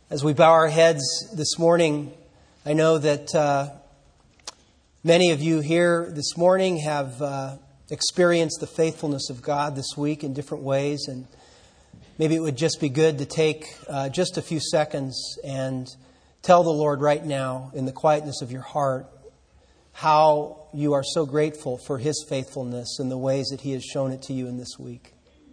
As we bow our heads this morning, I know that many of you here this morning have experienced the faithfulness of God this week in different ways, and maybe it would just be good to take just a few seconds and tell the Lord right now, in the quietness of your heart, how you are so grateful for His faithfulness and the ways that He has shown it to you in this week.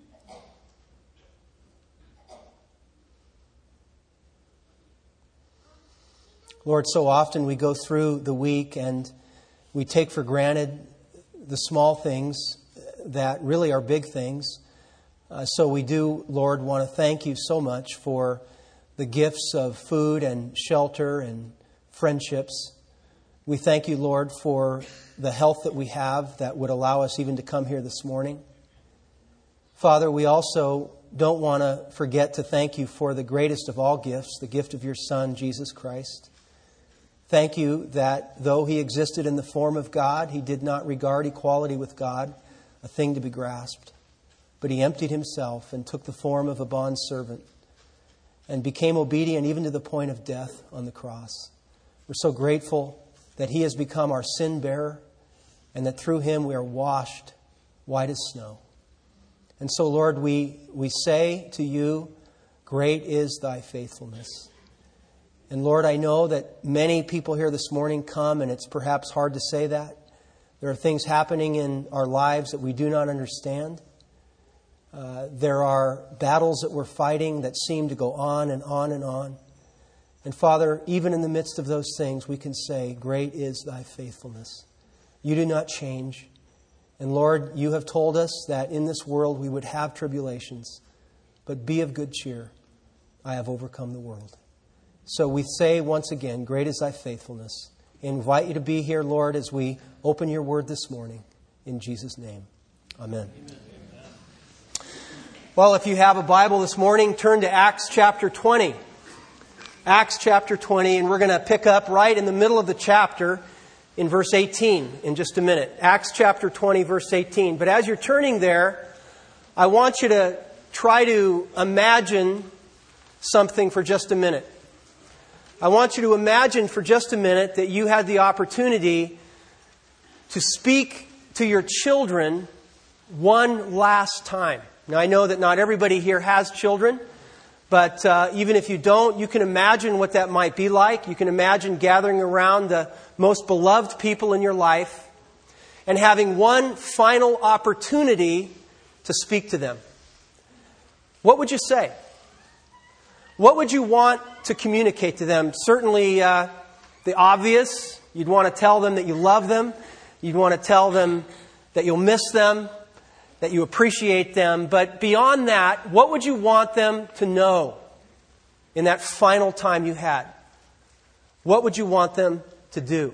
Lord, so often we go through the week and we take for granted the small things that really are big things. So we do, Lord, want to thank you so much for the gifts of food and shelter and friendships. We thank you, Lord, for the health that we have that would allow us even to come here this morning. Father, we also don't want to forget to thank you for the greatest of all gifts, the gift of your Son, Jesus Christ. Thank you that though He existed in the form of God, He did not regard equality with God a thing to be grasped. But He emptied Himself and took the form of a bondservant and became obedient even to the point of death on the cross. We're so grateful that He has become our sin bearer and that through Him we are washed white as snow. And so, Lord, we say to you, great is thy faithfulness. And Lord, I know that many people here this morning come, and it's perhaps hard to say that. There are things happening in our lives that we do not understand. There are battles that we're fighting that seem to go on and on and on. And Father, even in the midst of those things, we can say, great is thy faithfulness. You do not change. And Lord, you have told us that in this world we would have tribulations. But be of good cheer. I have overcome the world. So we say once again, great is thy faithfulness. I invite you to be here, Lord, as we open your word this morning. In Jesus' name, amen. Amen. Well, if you have a Bible this morning, turn to Acts chapter 20. Acts chapter 20, and we're going to pick up right in the middle of the chapter in verse 18 in just a minute. Acts chapter 20, verse 18. But as you're turning there, I want you to try to imagine something for just a minute. I want you to imagine for just a minute that you had the opportunity to speak to your children one last time. Now, I know that not everybody here has children, but even if you don't, you can imagine what that might be like. You can imagine gathering around the most beloved people in your life and having one final opportunity to speak to them. What would you say? What would you want to communicate to them? Certainly the obvious. You'd want to tell them that you love them. You'd want to tell them that you'll miss them, that you appreciate them. But beyond that, what would you want them to know in that final time you had? What would you want them to do?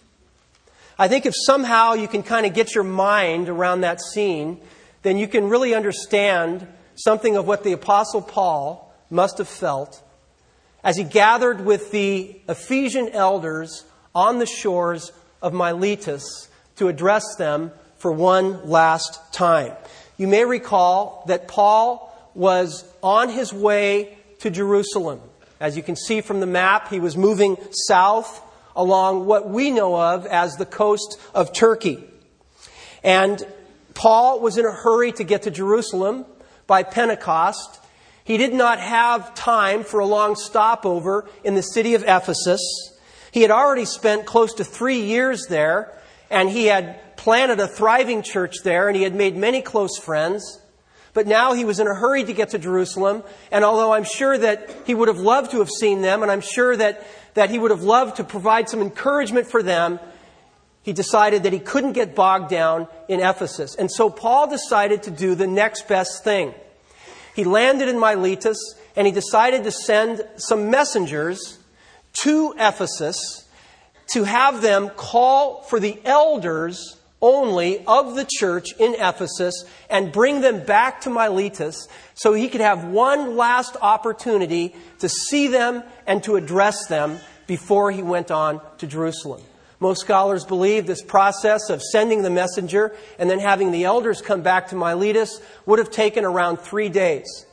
I think if somehow you can kind of get your mind around that scene, then you can really understand something of what the Apostle Paul must have felt as he gathered with the Ephesian elders on the shores of Miletus to address them for one last time. You may recall that Paul was on his way to Jerusalem. As you can see from the map, he was moving south along what we know of as the coast of Turkey. And Paul was in a hurry to get to Jerusalem by Pentecost. He did not have time for a long stopover in the city of Ephesus. He had already spent close to 3 years there, and he had planted a thriving church there, and he had made many close friends. But now he was in a hurry to get to Jerusalem, and although I'm sure that he would have loved to have seen them, and I'm sure that he would have loved to provide some encouragement for them, he decided that he couldn't get bogged down in Ephesus. And so Paul decided to do the next best thing. He landed in Miletus, and he decided to send some messengers to Ephesus to have them call for the elders only of the church in Ephesus and bring them back to Miletus so he could have one last opportunity to see them and to address them before he went on to Jerusalem. Most scholars believe this process of sending the messenger and then having the elders come back to Miletus would have taken around 3 days.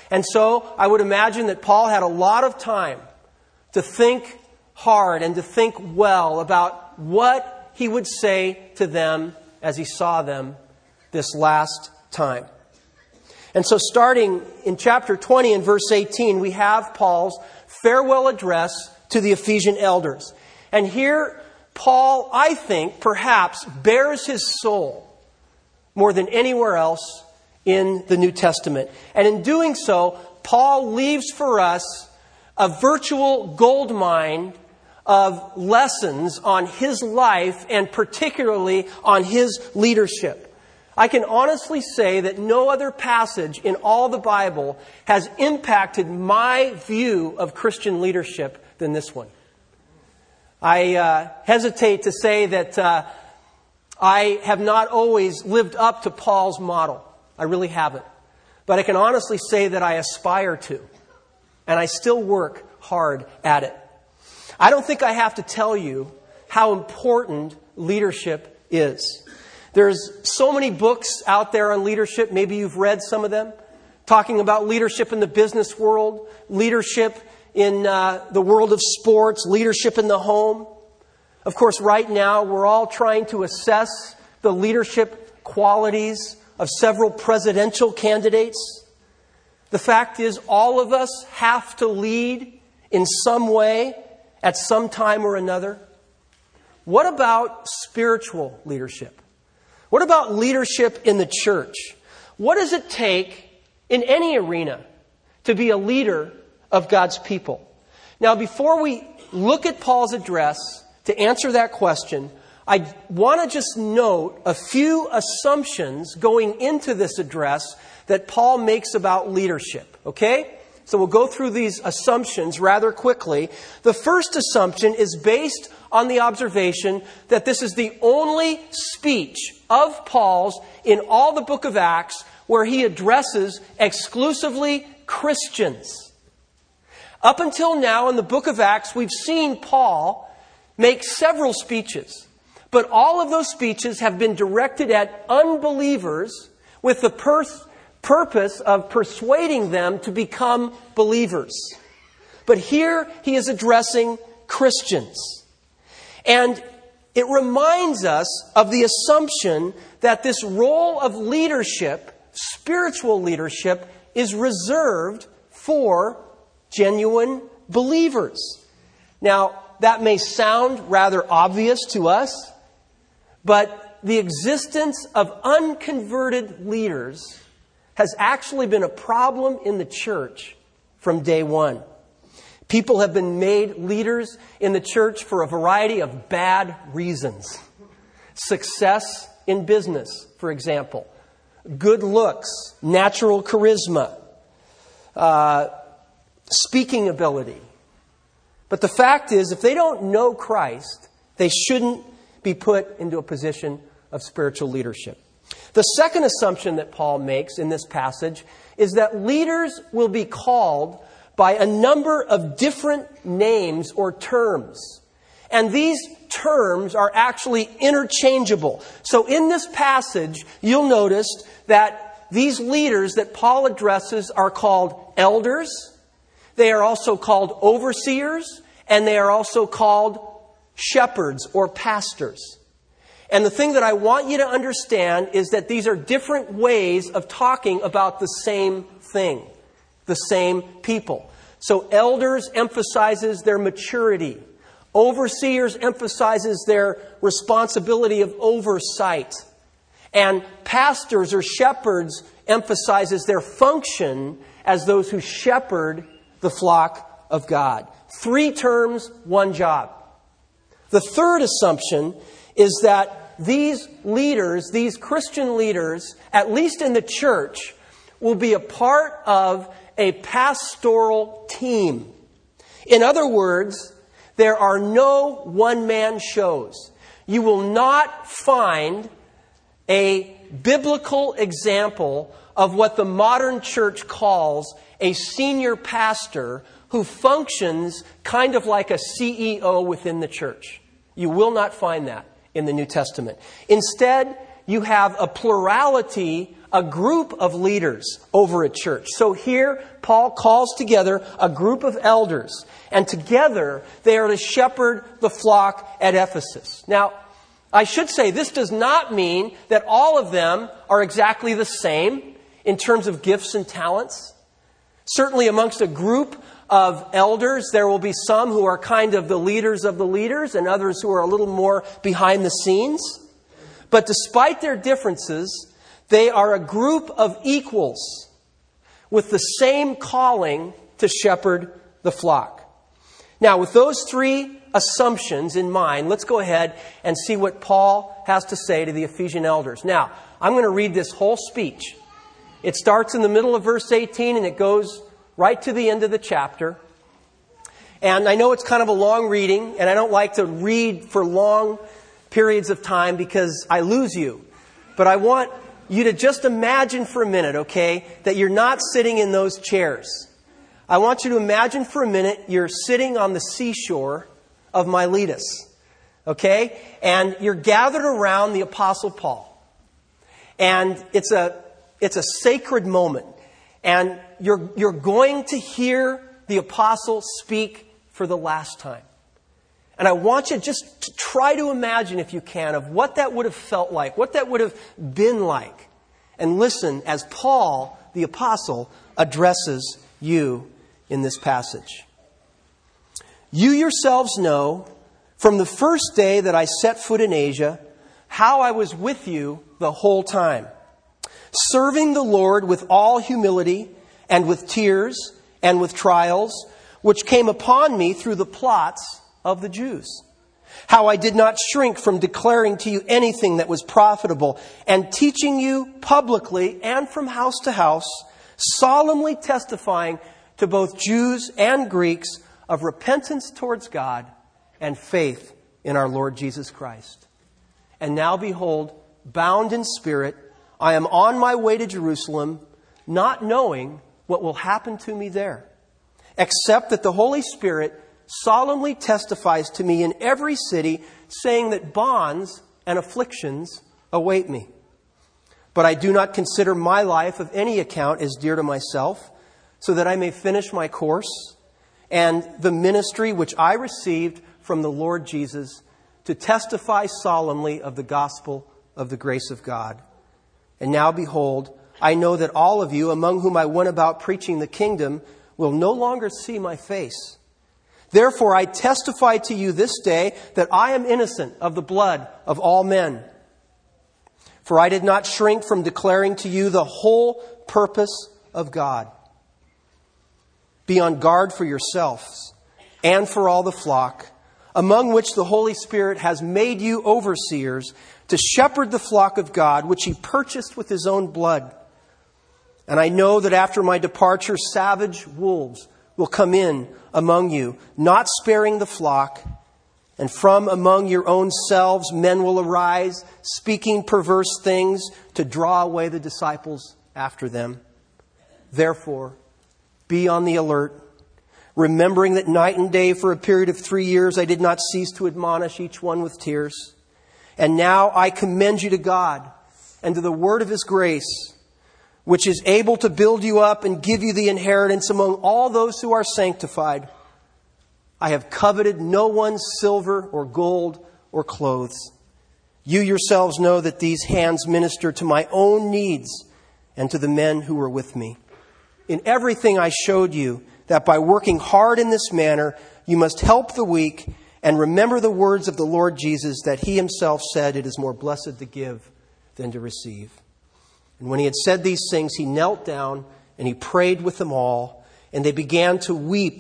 And so I would imagine that Paul had a lot of time to think hard and to think well about what he would say to them as he saw them this last time. And so starting in chapter 20 and verse 18, we have Paul's farewell address to the Ephesian elders. And here, Paul, I think, perhaps bears his soul more than anywhere else in the New Testament. And in doing so, Paul leaves for us a virtual goldmine of lessons on his life and particularly on his leadership. I can honestly say that no other passage in all the Bible has impacted my view of Christian leadership than this one. I hesitate to say that I have not always lived up to Paul's model. I really haven't. But I can honestly say that I aspire to. And I still work hard at it. I don't think I have to tell you how important leadership is. There's so many books out there on leadership. Maybe you've read some of them. Talking about leadership in the business world, leadership in the world of sports, leadership in the home. Of course, right now, we're all trying to assess the leadership qualities of several presidential candidates. The fact is, all of us have to lead in some way at some time or another. What about spiritual leadership? What about leadership in the church? What does it take in any arena to be a leader of God's people? Now, before we look at Paul's address to answer that question, I want to just note a few assumptions going into this address that Paul makes about leadership. Okay? So we'll go through these assumptions rather quickly. The first assumption is based on the observation that this is the only speech of Paul's in all the book of Acts where he addresses exclusively Christians. Up until now in the book of Acts, we've seen Paul make several speeches. But all of those speeches have been directed at unbelievers with the purpose of persuading them to become believers. But here he is addressing Christians. And it reminds us of the assumption that this role of leadership, spiritual leadership, is reserved for genuine believers. Now, that may sound rather obvious to us, but the existence of unconverted leaders has actually been a problem in the church from day one. People have been made leaders in the church for a variety of bad reasons. Success in business, for example. Good looks, natural charisma, speaking ability. But the fact is, if they don't know Christ, they shouldn't be put into a position of spiritual leadership. The second assumption that Paul makes in this passage is that leaders will be called by a number of different names or terms. And these terms are actually interchangeable. So in this passage, you'll notice that these leaders that Paul addresses are called elders. They are also called overseers, and they are also called shepherds or pastors. And the thing that I want you to understand is that these are different ways of talking about the same thing, the same people. So elders emphasizes their maturity. Overseers emphasizes their responsibility of oversight. And pastors or shepherds emphasizes their function as those who shepherd the flock of God. 3 terms, 1 job. The third assumption is that these leaders, these Christian leaders, at least in the church, will be a part of a pastoral team. In other words, there are no one-man shows. You will not find a biblical example of what the modern church calls a senior pastor who functions kind of like a CEO within the church. You will not find that in the New Testament. Instead, you have a plurality a group of leaders over a church. So here, Paul calls together a group of elders, and together they are to shepherd the flock at Ephesus. Now, I should say this does not mean that all of them are exactly the same in terms of gifts and talents. Certainly amongst a group of elders, there will be some who are kind of the leaders and others who are a little more behind the scenes. But despite their differences, they are a group of equals with the same calling to shepherd the flock. Now, with those three assumptions in mind, let's go ahead and see what Paul has to say to the Ephesian elders. Now, I'm going to read this whole speech. It starts in the middle of verse 18 and it goes right to the end of the chapter. And I know it's kind of a long reading, and I don't like to read for long periods of time because I lose you. But I want you to just imagine for a minute, okay, that you're not sitting in those chairs. I want you to imagine for a minute you're sitting on the seashore of Miletus, okay? And you're gathered around the Apostle Paul. And it's a sacred moment. And you're going to hear the Apostle speak for the last time. And I want you just to try to imagine, if you can, of what that would have felt like, what that would have been like. And listen as Paul, the Apostle, addresses you in this passage. You yourselves know from the first day that I set foot in Asia how I was with you the whole time, serving the Lord with all humility and with tears and with trials, which came upon me through the plots of the Jews. How I did not shrink from declaring to you anything that was profitable and teaching you publicly and from house to house, solemnly testifying to both Jews and Greeks of repentance towards God and faith in our Lord Jesus Christ. And now behold, bound in spirit, I am on my way to Jerusalem, not knowing what will happen to me there, except that the Holy Spirit solemnly testifies to me in every city, saying that bonds and afflictions await me. But I do not consider my life of any account as dear to myself, so that I may finish my course and the ministry which I received from the Lord Jesus to testify solemnly of the gospel of the grace of God. And now behold, I know that all of you, among whom I went about preaching the kingdom, will no longer see my face. Therefore, I testify to you this day that I am innocent of the blood of all men. For I did not shrink from declaring to you the whole purpose of God. Be on guard for yourselves and for all the flock, among which the Holy Spirit has made you overseers to shepherd the flock of God, which He purchased with His own blood. And I know that after my departure, savage wolves will come in among you, not sparing the flock. And from among your own selves men will arise, speaking perverse things to draw away the disciples after them. Therefore, be on the alert, remembering that night and day for a period of 3 years I did not cease to admonish each one with tears. And now I commend you to God and to the word of His grace, which is able to build you up and give you the inheritance among all those who are sanctified. I have coveted no one's silver or gold or clothes. You yourselves know that these hands minister to my own needs and to the men who were with me. In everything I showed you that by working hard in this manner, you must help the weak and remember the words of the Lord Jesus, that He Himself said, it is more blessed to give than to receive. And when He had said these things, He knelt down and He prayed with them all, and they began to weep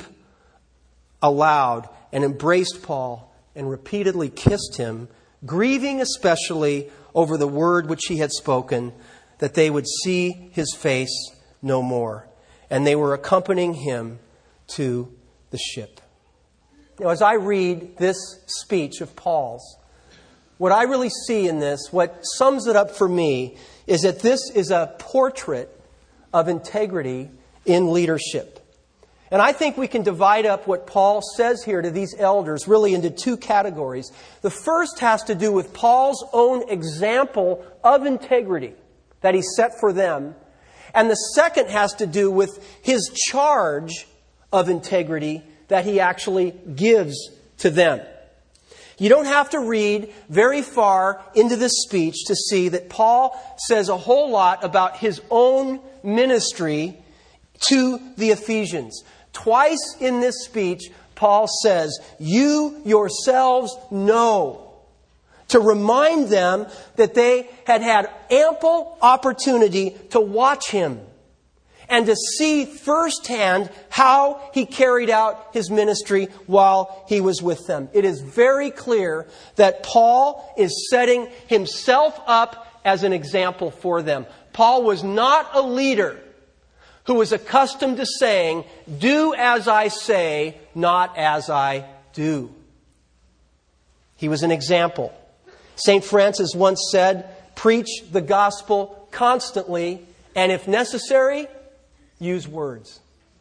aloud and embraced Paul and repeatedly kissed him, grieving especially over the word which he had spoken, that they would see his face no more. And they were accompanying him to the ship. Now, as I read this speech of Paul's, what I really see in this, what sums it up for me, is that this is a portrait of integrity in leadership. And I think we can divide up what Paul says here to these elders really into two categories. The first has to do with Paul's own example of integrity. that He set for them. And the second has to do with His charge of integrity that He actually gives to them. You don't have to read very far into this speech to see that Paul says a whole lot about his own ministry to the Ephesians. Twice in this speech, Paul says, "You yourselves know," to remind them that they had had ample opportunity to watch him and to see firsthand how He carried out His ministry while He was with them. It is very clear that Paul is setting himself up as an example for them. Paul was not a leader who was accustomed to saying, "Do as I say, not as I do." He was an example. St. Francis once said, "Preach the gospel constantly, and if necessary, use words."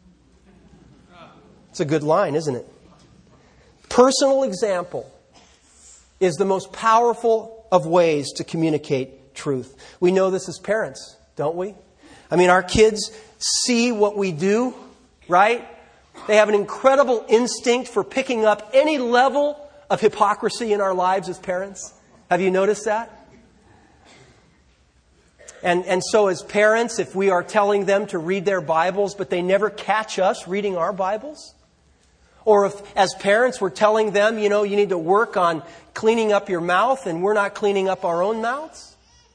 It's a good line, isn't it? Personal example is the most powerful of ways to communicate truth. We know this as parents, don't we? I mean, our kids see what we do, right? They have an incredible instinct for picking up any level of hypocrisy in our lives as parents. Have you noticed that? And so as parents, if we are telling them to read their Bibles, but they never catch us reading our Bibles, or if as parents we're telling them, you need to work on cleaning up your mouth and we're not cleaning up our own mouths,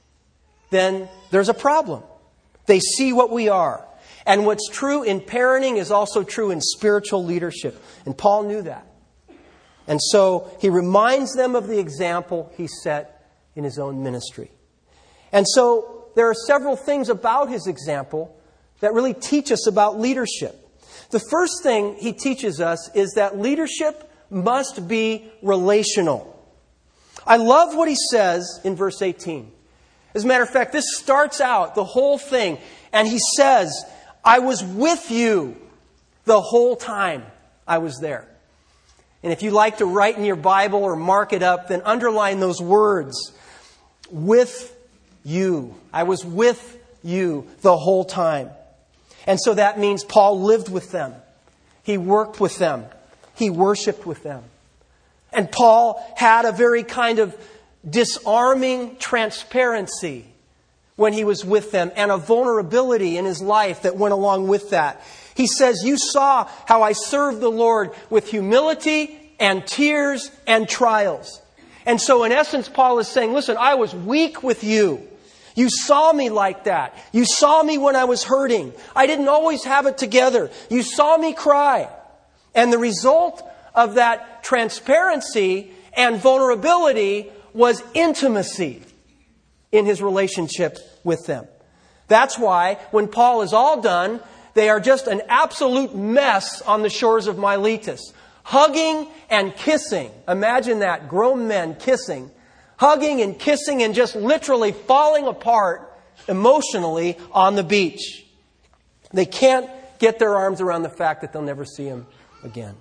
then there's a problem. They see what we are. And what's true in parenting is also true in spiritual leadership. And Paul knew that. And so he reminds them of the example he set in his own ministry. And so there are several things about his example that really teach us about leadership. The first thing he teaches us is that leadership must be relational. I love what he says in verse 18. As a matter of fact, this starts out the whole thing, and he says, "I was with you the whole time I was there." And if you like to write in your Bible or mark it up, then underline those words. With you. I was with you the whole time. And so that means Paul lived with them. He worked with them. He worshiped with them. And Paul had a very kind of disarming transparency when he was with them, and a vulnerability in his life that went along with that. He says, "You saw how I served the Lord with humility and tears and trials." And so in essence, Paul is saying, listen, I was weak with you. You saw me like that. You saw me when I was hurting. I didn't always have it together. You saw me cry. And the result of that transparency and vulnerability was intimacy in his relationship with them. That's why when Paul is all done, they are just an absolute mess on the shores of Miletus. Hugging and kissing. Imagine that, grown men kissing. Hugging and kissing and just literally falling apart emotionally on the beach. They can't get their arms around the fact that they'll never see him again.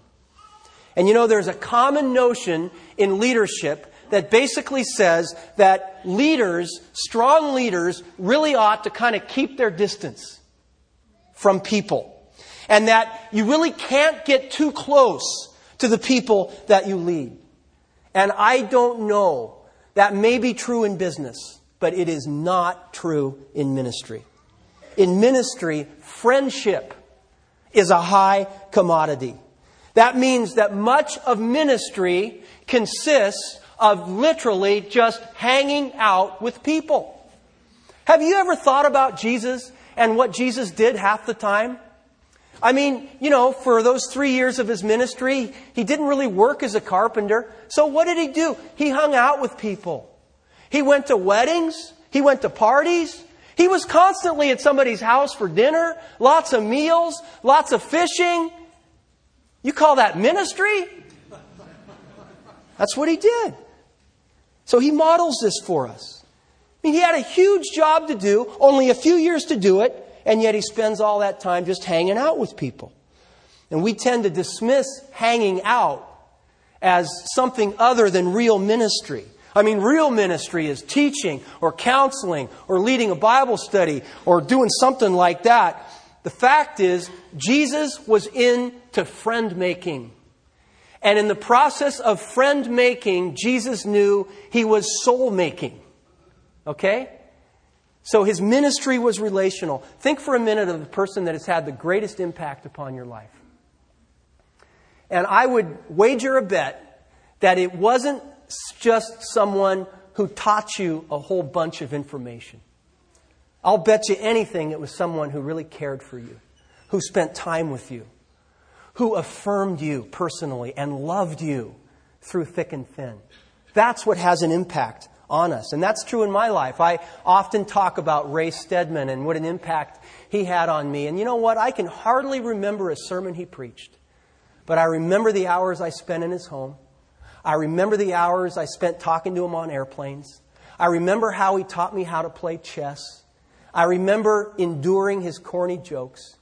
And there's a common notion in leadership that basically says that leaders, strong leaders, really ought to kind of keep their distance from people. And that you really can't get too close to the people that you lead. And I don't know. That may be true in business, but it is not true in ministry. In ministry, friendship is a high commodity. That means that much of ministry consists of literally just hanging out with people. Have you ever thought about Jesus and what Jesus did half the time? I mean, for those 3 years of his ministry, he didn't really work as a carpenter. So what did he do? He hung out with people. He went to weddings. He went to parties. He was constantly at somebody's house for dinner. Lots of meals. Lots of fishing. You call that ministry? That's what he did. So he models this for us. I mean, he had a huge job to do, only a few years to do it. And yet he spends all that time just hanging out with people. And we tend to dismiss hanging out as something other than real ministry. I mean, real ministry is teaching or counseling or leading a Bible study or doing something like that. The fact is, Jesus was into friend making. And in the process of friend making, Jesus knew He was soul making. Okay? So His ministry was relational. Think for a minute of the person that has had the greatest impact upon your life. And I would wager a bet that it wasn't just someone who taught you a whole bunch of information. I'll bet you anything it was someone who really cared for you, who spent time with you, who affirmed you personally and loved you through thick and thin. That's what has an impact on us. And that's true in my life. I often talk about Ray Stedman and what an impact he had on me. And you know what? I can hardly remember a sermon he preached. But I remember the hours I spent in his home. I remember the hours I spent talking to him on airplanes. I remember how he taught me how to play chess. I remember enduring his corny jokes.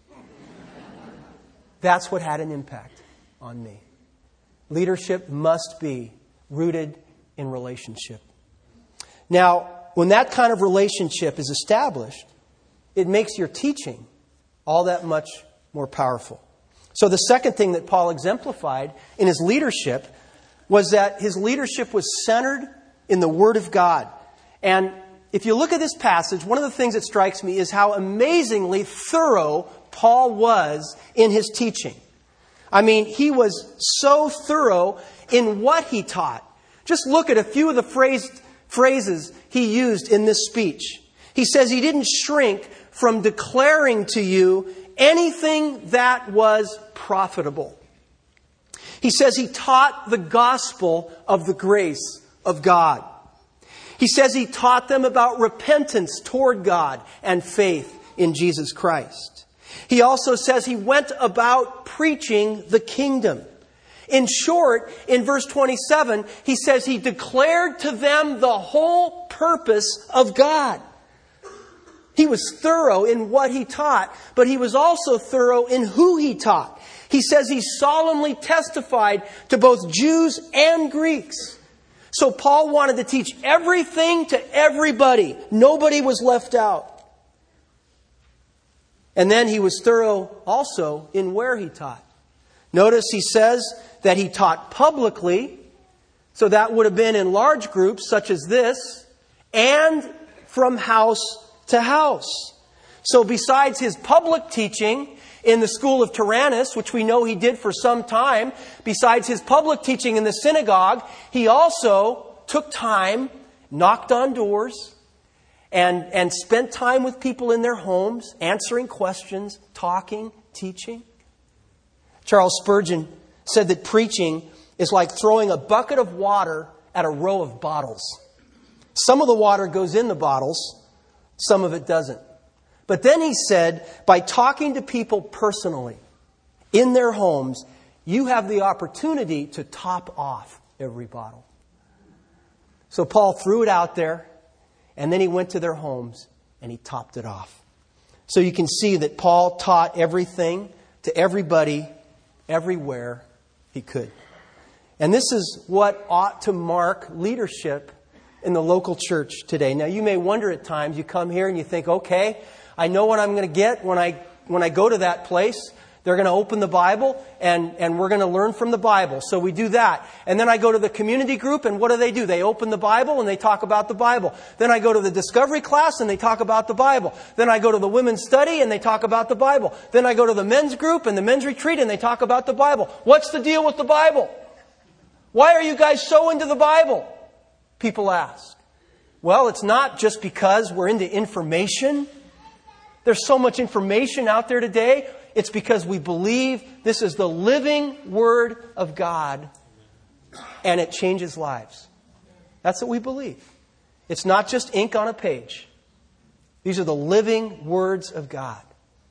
That's what had an impact on me. Leadership must be rooted in relationship. Now, when that kind of relationship is established, it makes your teaching all that much more powerful. So the second thing that Paul exemplified in his leadership was that his leadership was centered in the Word of God. And if you look at this passage, one of the things that strikes me is how amazingly thorough Paul was in his teaching. I mean, he was so thorough in what he taught. Just look at a few of the phrases he used in this speech. He says he didn't shrink from declaring to you anything that was profitable. He says he taught the gospel of the grace of God. He says he taught them about repentance toward God and faith in Jesus Christ. He also says he went about preaching the kingdom. In short, in verse 27, he says he declared to them the whole purpose of God. He was thorough in what he taught, but he was also thorough in who he taught. He says he solemnly testified to both Jews and Greeks. So Paul wanted to teach everything to everybody. Nobody was left out. And then he was thorough also in where he taught. Notice he says that he taught publicly. So that would have been in large groups such as this, and from house to house. So besides his public teaching in the school of Tyrannus, which we know he did for some time, besides his public teaching in the synagogue, he also took time, knocked on doors, and spent time with people in their homes, answering questions, talking, teaching. Charles Spurgeon said that preaching is like throwing a bucket of water at a row of bottles. Some of the water goes in the bottles, some of it doesn't. But then he said, by talking to people personally, in their homes, you have the opportunity to top off every bottle. So Paul threw it out there, and then he went to their homes, and he topped it off. So you can see that Paul taught everything to everybody, everywhere he could. And this is what ought to mark leadership in the local church today. Now, you may wonder at times, you come here and you think, okay, I know what I'm going to get when I go to that place. They're going to open the Bible and we're going to learn from the Bible. So we do that. And then I go to the community group, and what do? They open the Bible and they talk about the Bible. Then I go to the discovery class and they talk about the Bible. Then I go to the women's study and they talk about the Bible. Then I go to the men's group and the men's retreat and they talk about the Bible. What's the deal with the Bible? Why are you guys so into the Bible? People ask. Well, it's not just because we're into information. There's so much information out there today. It's because we believe this is the living Word of God and it changes lives. That's what we believe. It's not just ink on a page. These are the living words of God.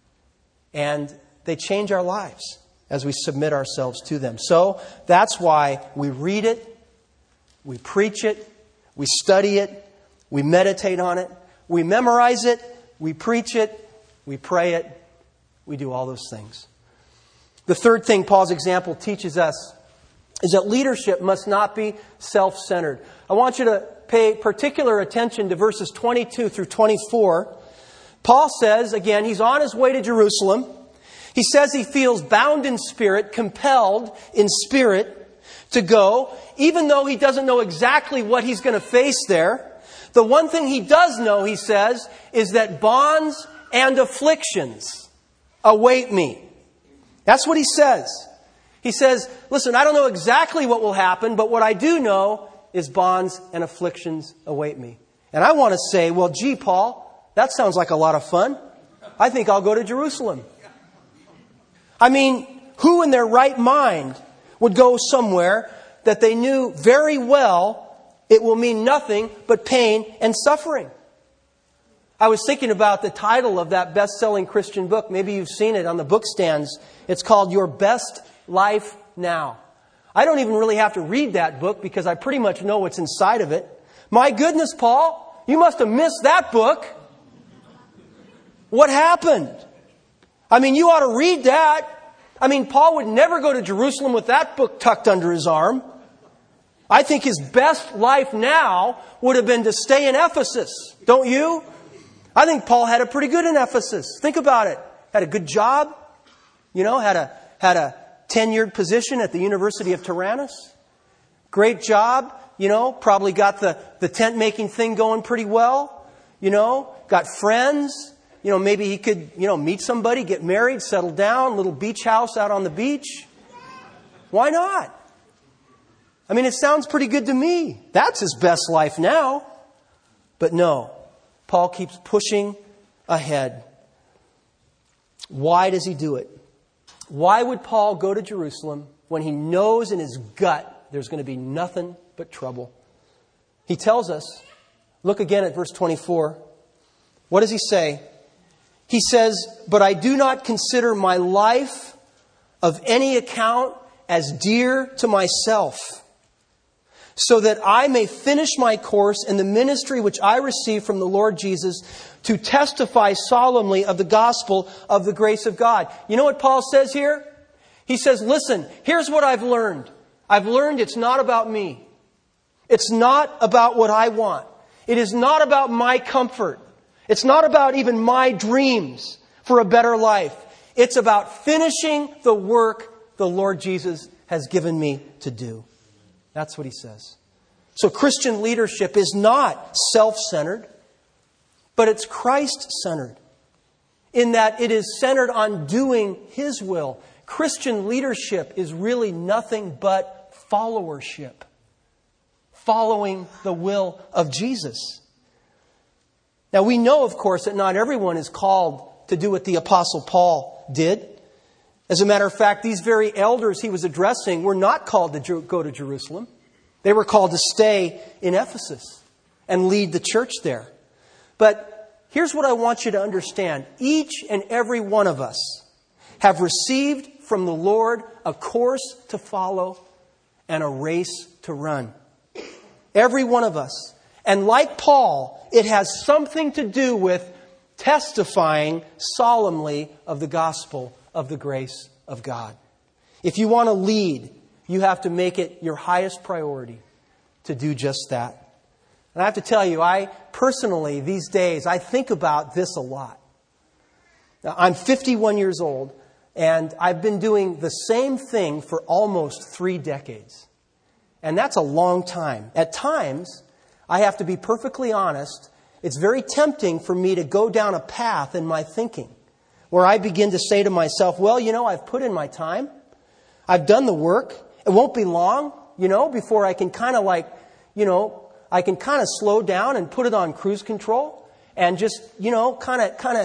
And they change our lives as we submit ourselves to them. So that's why we read it, we preach it, we study it, we meditate on it, we memorize it, we preach it, we pray it, we do all those things. The third thing Paul's example teaches us is that leadership must not be self-centered. I want you to pay particular attention to verses 22 through 24. Paul says, again, he's on his way to Jerusalem. He says he feels bound in spirit, compelled in spirit to go, even though he doesn't know exactly what he's going to face there. The one thing he does know, he says, is that bonds and afflictions await me. That's what he says. He says, listen, I don't know exactly what will happen, but what I do know is bonds and afflictions await me. And I want to say, well, gee, Paul, that sounds like a lot of fun. I think I'll go to Jerusalem. I mean, who in their right mind would go somewhere that they knew very well it will mean nothing but pain and suffering? I was thinking about the title of that best-selling Christian book. Maybe you've seen it on the book stands. It's called Your Best Life Now. I don't even really have to read that book because I pretty much know what's inside of it. My goodness, Paul, you must have missed that book. What happened? I mean, you ought to read that. I mean, Paul would never go to Jerusalem with that book tucked under his arm. I think his best life now would have been to stay in Ephesus. Don't you? I think Paul had it pretty good in Ephesus. Think about it. Had a good job. You know, had a tenured position at the University of Tyrannus. Great job. You know, probably got the tent making thing going pretty well. You know, got friends. You know, maybe he could, meet somebody, get married, settle down, little beach house out on the beach. Why not? I mean, it sounds pretty good to me. That's his best life now. But no, Paul keeps pushing ahead. Why does he do it? Why would Paul go to Jerusalem when he knows in his gut there's going to be nothing but trouble? He tells us, look again at verse 24. What does he say? He says, but I do not consider my life of any account as dear to myself, so that I may finish my course in the ministry which I received from the Lord Jesus to testify solemnly of the gospel of the grace of God. You know what Paul says here? He says, listen, here's what I've learned. I've learned it's not about me. It's not about what I want. It is not about my comfort. It's not about even my dreams for a better life. It's about finishing the work the Lord Jesus has given me to do. That's what he says. So Christian leadership is not self-centered, but it's Christ-centered, in that it is centered on doing His will. Christian leadership is really nothing but followership, following the will of Jesus. Now we know, of course, that not everyone is called to do what the Apostle Paul did. As a matter of fact, these very elders he was addressing were not called to go to Jerusalem. They were called to stay in Ephesus and lead the church there. But here's what I want you to understand. Each and every one of us have received from the Lord a course to follow and a race to run. Every one of us. And like Paul, it has something to do with testifying solemnly of the gospel of the grace of God. If you want to lead, you have to make it your highest priority to do just that. And I have to tell you, I personally, these days, I think about this a lot. Now, I'm 51 years old, and I've been doing the same thing for almost 3 decades. And that's a long time. At times, I have to be perfectly honest, it's very tempting for me to go down a path in my thinking where I begin to say to myself, well, I've put in my time. I've done the work. It won't be long, before I can kind of I can kind of slow down and put it on cruise control and just, kind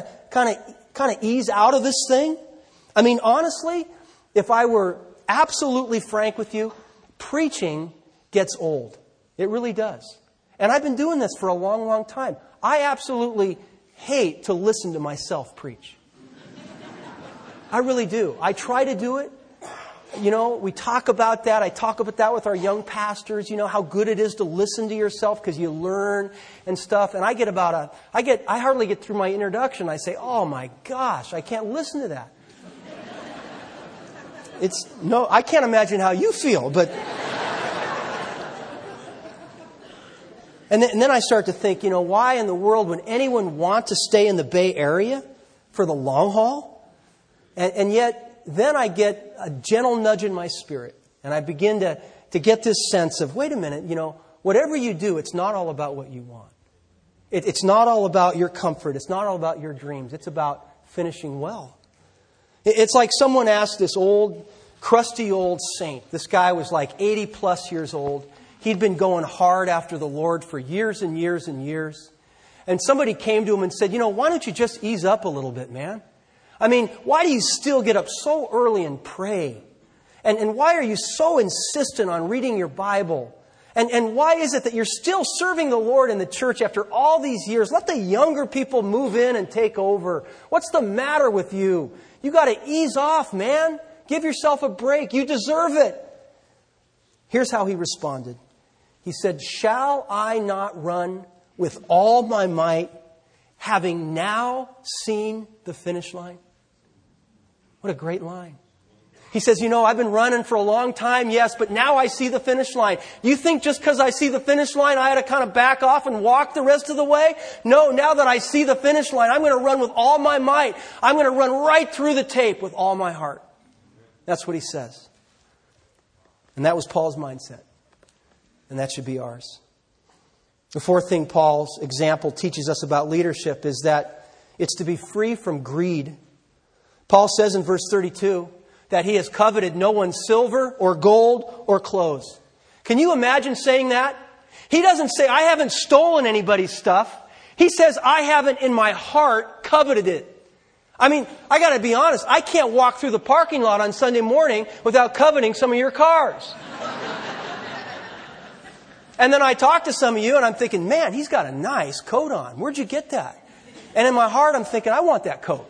of ease out of this thing. I mean, honestly, if I were absolutely frank with you, preaching gets old. It really does. And I've been doing this for a long, long time. I absolutely hate to listen to myself preach. I really do. I try to do it. We talk about that. I talk about that with our young pastors, how good it is to listen to yourself because you learn and stuff. And I hardly get through my introduction. I say, oh my gosh, I can't listen to that. I can't imagine how you feel, but... And then I start to think, why in the world would anyone want to stay in the Bay Area for the long haul? And yet, then I get a gentle nudge in my spirit. And I begin to get this sense of, wait a minute, whatever you do, it's not all about what you want. It's not all about your comfort. It's not all about your dreams. It's about finishing well. It's like someone asked this crusty old saint. This guy was like 80 plus years old. He'd been going hard after the Lord for years and years and years. And somebody came to him and said, why don't you just ease up a little bit, man? I mean, why do you still get up so early and pray? And why are you so insistent on reading your Bible? And why is it that you're still serving the Lord in the church after all these years? Let the younger people move in and take over. What's the matter with you? You got to ease off, man. Give yourself a break. You deserve it. Here's how he responded. He said, "Shall I not run with all my might, having now seen the finish line?" What a great line. He says, I've been running for a long time, yes, but now I see the finish line. You think just because I see the finish line, I had to kind of back off and walk the rest of the way? No, now that I see the finish line, I'm going to run with all my might. I'm going to run right through the tape with all my heart. That's what he says. And that was Paul's mindset. And that should be ours. The fourth thing Paul's example teaches us about leadership is that it's to be free from greed. Paul says in verse 32 that he has coveted no one's silver or gold or clothes. Can you imagine saying that? He doesn't say, I haven't stolen anybody's stuff. He says, I haven't in my heart coveted it. I mean, I got to be honest. I can't walk through the parking lot on Sunday morning without coveting some of your cars. And then I talk to some of you and I'm thinking, man, he's got a nice coat on. Where'd you get that? And in my heart, I'm thinking, I want that coat.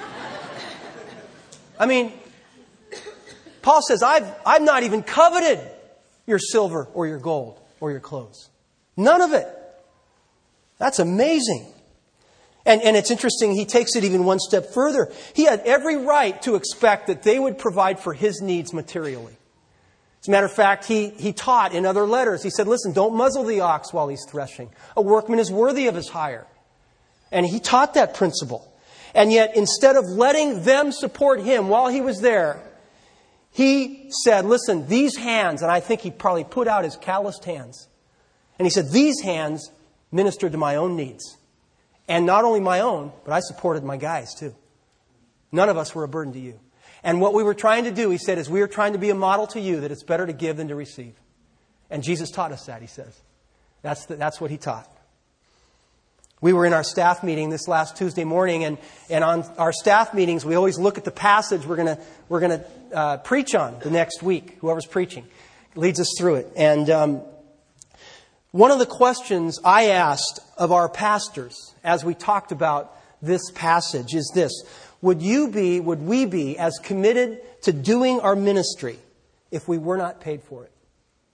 I mean, Paul says, I've not even coveted your silver or your gold or your clothes. None of it. That's amazing. And it's interesting, he takes it even one step further. He had every right to expect that they would provide for his needs materially. As a matter of fact, he taught in other letters. He said, listen, don't muzzle the ox while he's threshing. A workman is worthy of his hire. And he taught that principle. And yet, instead of letting them support him while he was there, he said, listen, these hands, and I think he probably put out his calloused hands. And he said, these hands ministered to my own needs. And not only my own, but I supported my guys too. None of us were a burden to you. And what we were trying to do, he said, is we are trying to be a model to you that it's better to give than to receive. And Jesus taught us that, he says. That's what he taught. We were in our staff meeting this last Tuesday morning, and on our staff meetings, we always look at the passage we're going to preach on the next week. Whoever's preaching leads us through it. And one of the questions I asked of our pastors as we talked about this passage is this: would we be as committed to doing our ministry if we were not paid for it?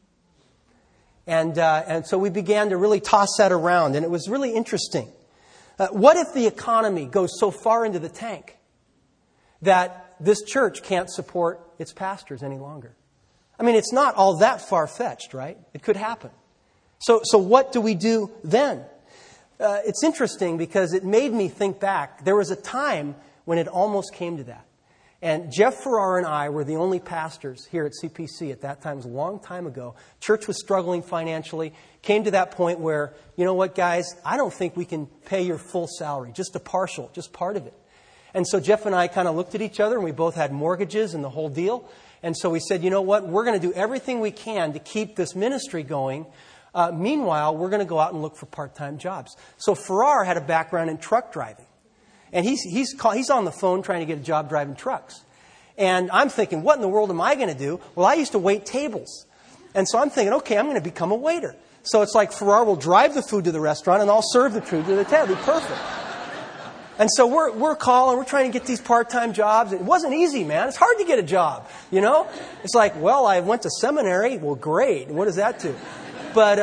And so we began to really toss that around, and it was really interesting. What if the economy goes so far into the tank that this church can't support its pastors any longer? I mean, it's not all that far-fetched, right? It could happen. So what do we do then? It's interesting because it made me think back. There was a time when it almost came to that. And Jeff Farrar and I were the only pastors here at CPC at that time. It was a long time ago. Church was struggling financially. Came to that point where, you know what, guys, I don't think we can pay your full salary, just part of it. And so Jeff and I kind of looked at each other, and we both had mortgages and the whole deal. And so we said, you know what, we're going to do everything we can to keep this ministry going. Meanwhile, we're going to go out and look for part-time jobs. So Farrar had a background in truck driving. And he's on the phone trying to get a job driving trucks. And I'm thinking, what in the world am I going to do? Well, I used to wait tables. And so I'm thinking, okay, I'm going to become a waiter. So it's like Farrar will drive the food to the restaurant and I'll serve the food to the table. It'll be perfect. And so we're calling, we're trying to get these part-time jobs. It wasn't easy, man. It's hard to get a job, you know? It's like, well, I went to seminary. Well, great. What does that do? But,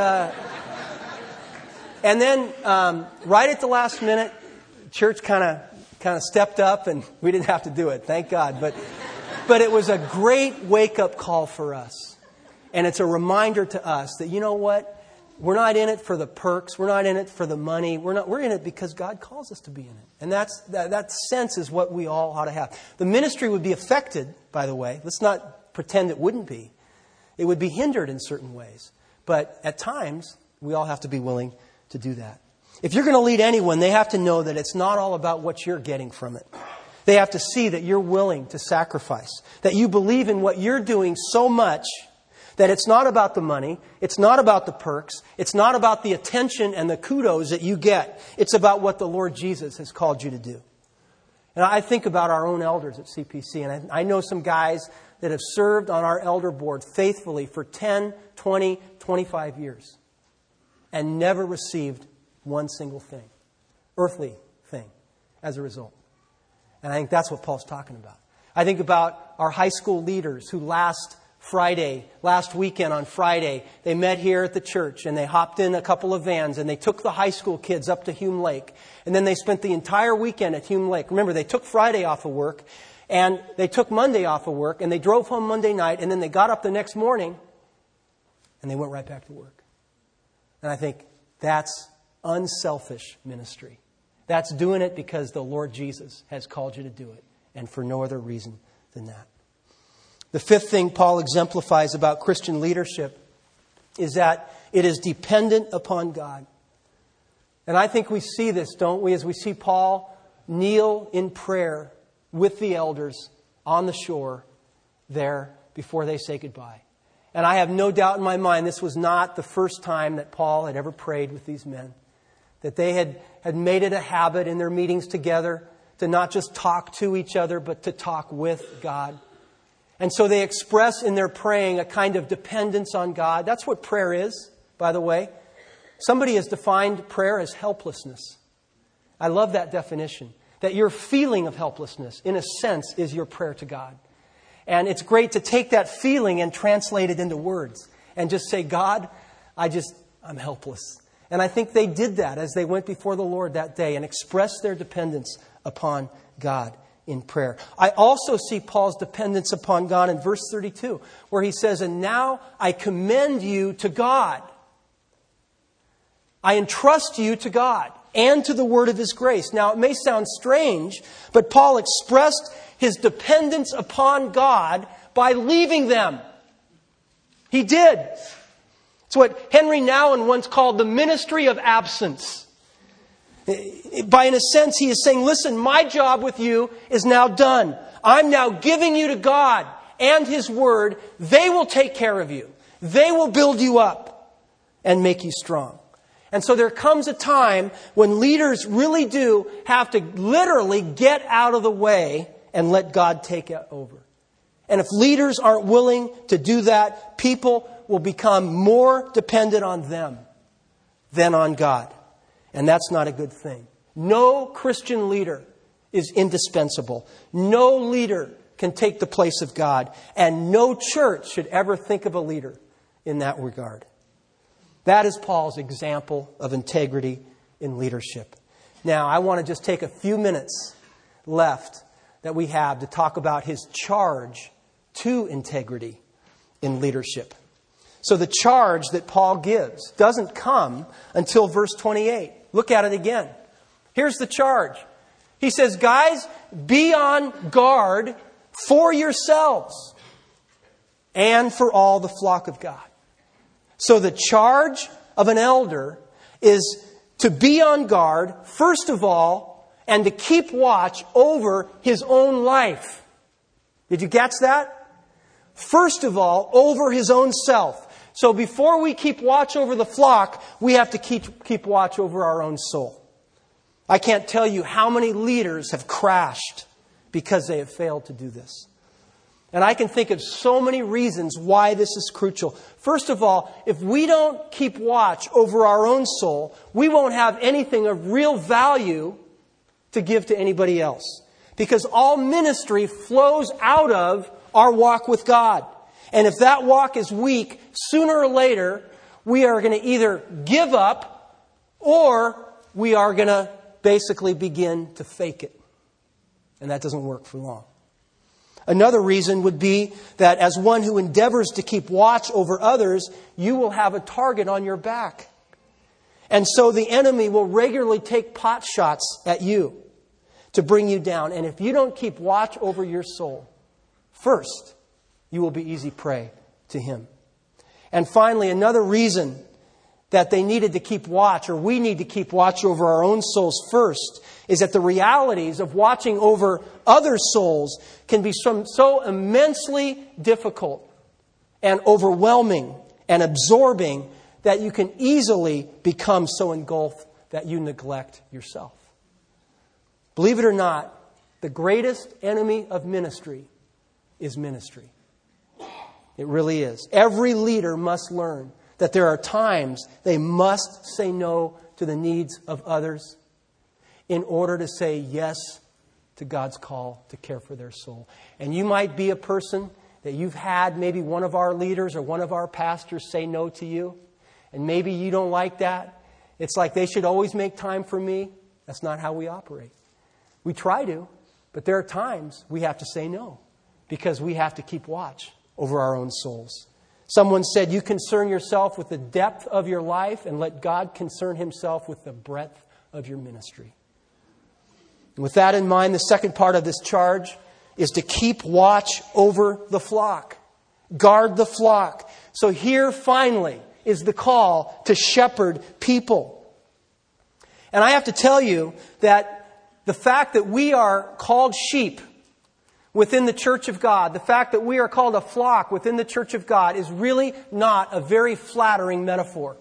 and then right at the last minute, church kind of stepped up, and we didn't have to do it, thank God. But But it was a great wake-up call for us. And it's a reminder to us that, you know what? We're not in it for the perks. We're not in it for the money. We're in it because God calls us to be in it. And that sense is what we all ought to have. The ministry would be affected, by the way. Let's not pretend it wouldn't be. It would be hindered in certain ways. But at times, we all have to be willing to do that. If you're going to lead anyone, they have to know that it's not all about what you're getting from it. They have to see that you're willing to sacrifice, that you believe in what you're doing so much that it's not about the money, it's not about the perks, it's not about the attention and the kudos that you get. It's about what the Lord Jesus has called you to do. And I think about our own elders at CPC, and I know some guys that have served on our elder board faithfully for 10, 20, 25 years and never received one single thing, earthly thing, as a result. And I think that's what Paul's talking about. I think about our high school leaders who last weekend on Friday, they met here at the church and they hopped in a couple of vans and they took the high school kids up to Hume Lake. And then they spent the entire weekend at Hume Lake. Remember, they took Friday off of work and they took Monday off of work and they drove home Monday night and then they got up the next morning and they went right back to work. And I think that's unselfish ministry. That's doing it because the Lord Jesus has called you to do it, and for no other reason than that. The fifth thing Paul exemplifies about Christian leadership is that it is dependent upon God. And I think we see this, don't we, as we see Paul kneel in prayer with the elders on the shore there before they say goodbye. And I have no doubt in my mind this was not the first time that Paul had ever prayed with these men. That they had made it a habit in their meetings together to not just talk to each other, but to talk with God. And so they express in their praying a kind of dependence on God. That's what prayer is, by the way. Somebody has defined prayer as helplessness. I love that definition. That your feeling of helplessness, in a sense, is your prayer to God. And it's great to take that feeling and translate it into words. And just say, God, I'm helpless. And I think they did that as they went before the Lord that day and expressed their dependence upon God in prayer. I also see Paul's dependence upon God in verse 32, where he says, and now I commend you to God. I entrust you to God and to the word of His grace. Now, it may sound strange, but Paul expressed his dependence upon God by leaving them. He did. It's what Henry Nouwen once called the ministry of absence. By, in a sense, he is saying, listen, my job with you is now done. I'm now giving you to God and His Word. They will take care of you. They will build you up and make you strong. And so there comes a time when leaders really do have to literally get out of the way and let God take it over. And if leaders aren't willing to do that, people will become more dependent on them than on God. And that's not a good thing. No Christian leader is indispensable. No leader can take the place of God. And no church should ever think of a leader in that regard. That is Paul's example of integrity in leadership. Now, I want to just take a few minutes left that we have to talk about his charge to integrity in leadership. So the charge that Paul gives doesn't come until verse 28. Look at it again. Here's the charge. He says, guys, be on guard for yourselves and for all the flock of God. So the charge of an elder is to be on guard, first of all, and to keep watch over his own life. Did you catch that? First of all, over his own self. So before we keep watch over the flock, we have to keep watch over our own soul. I can't tell you how many leaders have crashed because they have failed to do this. And I can think of so many reasons why this is crucial. First of all, if we don't keep watch over our own soul, we won't have anything of real value to give to anybody else. Because all ministry flows out of our walk with God. And if that walk is weak, sooner or later, we are going to either give up or we are going to basically begin to fake it. And that doesn't work for long. Another reason would be that as one who endeavors to keep watch over others, you will have a target on your back. And so the enemy will regularly take pot shots at you to bring you down. And if you don't keep watch over your soul, first, you will be easy prey to him. And finally, another reason that they needed to keep watch, or we need to keep watch over our own souls first, is that the realities of watching over other souls can be so immensely difficult and overwhelming and absorbing that you can easily become so engulfed that you neglect yourself. Believe it or not, the greatest enemy of ministry is ministry. It really is. Every leader must learn that there are times they must say no to the needs of others in order to say yes to God's call to care for their soul. And you might be a person that you've had maybe one of our leaders or one of our pastors say no to you. And maybe you don't like that. It's like they should always make time for me. That's not how we operate. We try to, but there are times we have to say no because we have to keep watch over our own souls. Someone said, you concern yourself with the depth of your life and let God concern himself with the breadth of your ministry. And with that in mind, the second part of this charge is to keep watch over the flock. Guard the flock. So here finally is the call to shepherd people. And I have to tell you that the fact that we are called sheep within the church of God, the fact that we are called a flock within the church of God is really not a very flattering metaphor.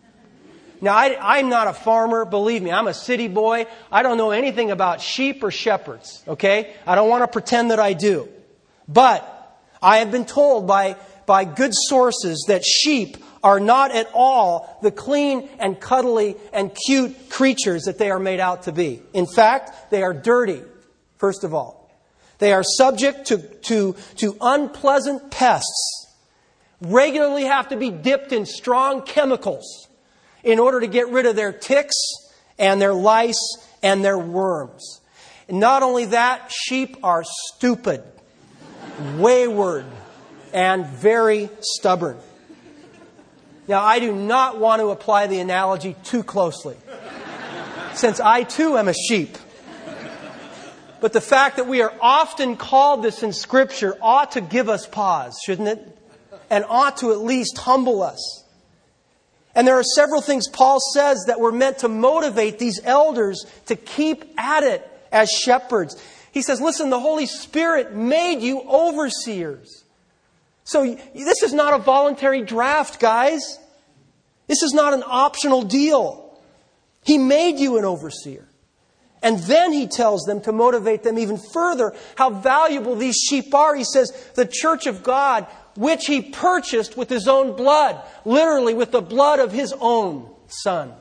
Now, I'm not a farmer, believe me. I'm a city boy. I don't know anything about sheep or shepherds, okay? I don't want to pretend that I do. But I have been told by good sources that sheep are not at all the clean and cuddly and cute creatures that they are made out to be. In fact, they are dirty, first of all. They are subject to unpleasant pests, regularly have to be dipped in strong chemicals in order to get rid of their ticks and their lice and their worms. And not only that, sheep are stupid, wayward, and very stubborn. Now, I do not want to apply the analogy too closely, since I too am a sheep. But the fact that we are often called this in Scripture ought to give us pause, shouldn't it? And ought to at least humble us. And there are several things Paul says that were meant to motivate these elders to keep at it as shepherds. He says, listen, the Holy Spirit made you overseers. So this is not a voluntary draft, guys. This is not an optional deal. He made you an overseer. And then he tells them to motivate them even further how valuable these sheep are. He says, the church of God, which he purchased with his own blood, literally with the blood of his own Son.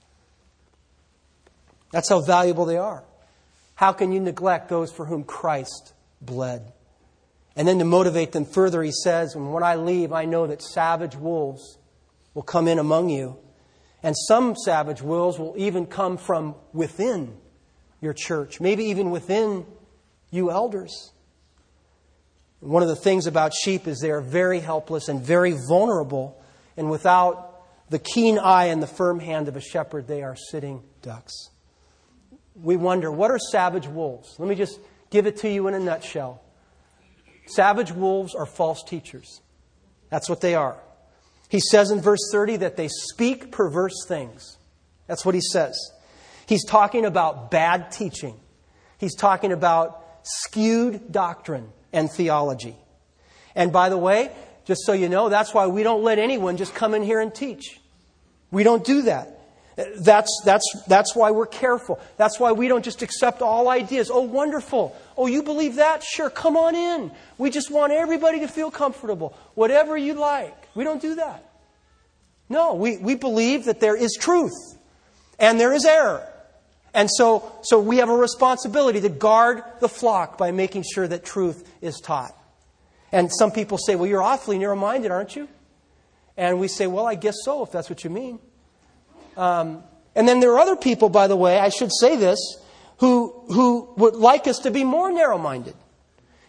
That's how valuable they are. How can you neglect those for whom Christ bled? And then to motivate them further, he says, when I leave, I know that savage wolves will come in among you. And some savage wolves will even come from within your church, maybe even within you elders. And one of the things about sheep is they are very helpless and very vulnerable. And without the keen eye and the firm hand of a shepherd, they are sitting ducks. We wonder, what are savage wolves? Let me just give it to you in a nutshell. Savage wolves are false teachers. That's what they are. He says in verse 30 that they speak perverse things. That's what he says. He's talking about bad teaching. He's talking about skewed doctrine and theology. And by the way, just so you know, that's why we don't let anyone just come in here and teach. We don't do that. That's why we're careful. That's why we don't just accept all ideas. Oh, wonderful. Oh, you believe that? Sure, come on in. We just want everybody to feel comfortable. Whatever you like. We don't do that. No, we believe that there is truth and there is error. And so we have a responsibility to guard the flock by making sure that truth is taught. And some people say, well, you're awfully narrow-minded, aren't you? And we say, well, I guess so, if that's what you mean. And then there are other people, by the way, I should say this, who would like us to be more narrow-minded.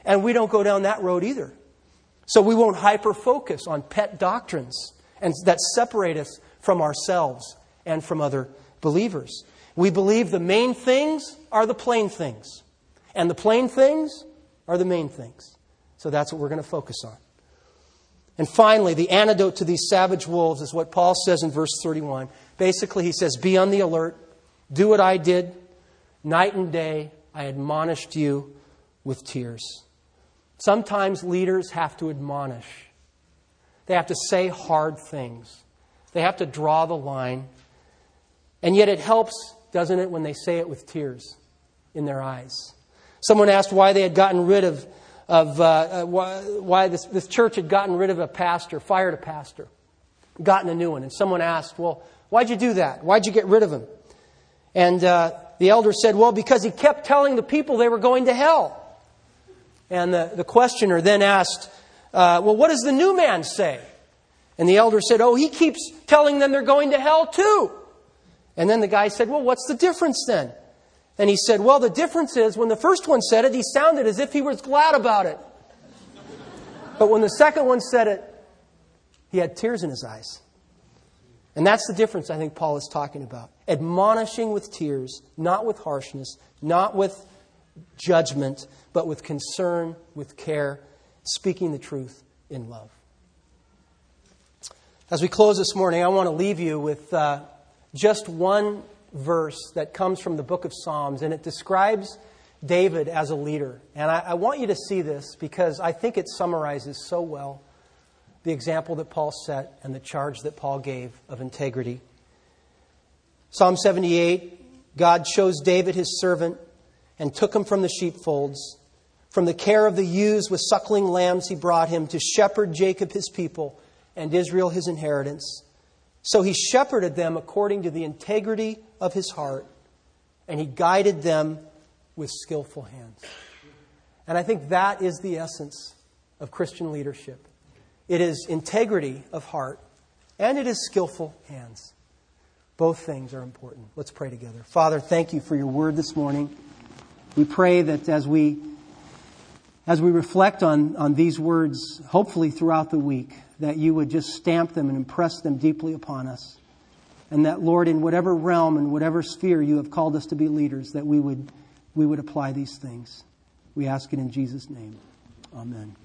And we don't go down that road either. So we won't hyper-focus on pet doctrines and that separate us from ourselves and from other believers. We believe the main things are the plain things. And the plain things are the main things. So that's what we're going to focus on. And finally, the antidote to these savage wolves is what Paul says in verse 31. Basically, he says, be on the alert. Do what I did. Night and day, I admonished you with tears. Sometimes leaders have to admonish. They have to say hard things. They have to draw the line. And yet it helps, doesn't it, when they say it with tears in their eyes. Someone asked why they had gotten rid of why this church had gotten rid of a pastor, fired a pastor, gotten a new one. And someone asked, well, why'd you do that? Why'd you get rid of him? And the elder said, well, because he kept telling the people they were going to hell. And the questioner then asked, well, what does the new man say? And the elder said, oh, he keeps telling them they're going to hell too. And then the guy said, well, what's the difference then? And he said, well, the difference is when the first one said it, he sounded as if he was glad about it. But when the second one said it, he had tears in his eyes. And that's the difference I think Paul is talking about. Admonishing with tears, not with harshness, not with judgment, but with concern, with care, speaking the truth in love. As we close this morning, I want to leave you with just one verse that comes from the book of Psalms, and it describes David as a leader. And I want you to see this because I think it summarizes so well the example that Paul set and the charge that Paul gave of integrity. Psalm 78, God chose David his servant and took him from the sheepfolds. From the care of the ewes with suckling lambs he brought him to shepherd Jacob his people and Israel his inheritance. So he shepherded them according to the integrity of his heart, and he guided them with skillful hands. And I think that is the essence of Christian leadership. It is integrity of heart, and it is skillful hands. Both things are important. Let's pray together. Father, thank you for your word this morning. We pray that as we reflect on these words, hopefully throughout the week, that you would just stamp them and impress them deeply upon us. And that, Lord, in whatever realm and whatever sphere you have called us to be leaders, that we would apply these things. We ask it in Jesus' name. Amen.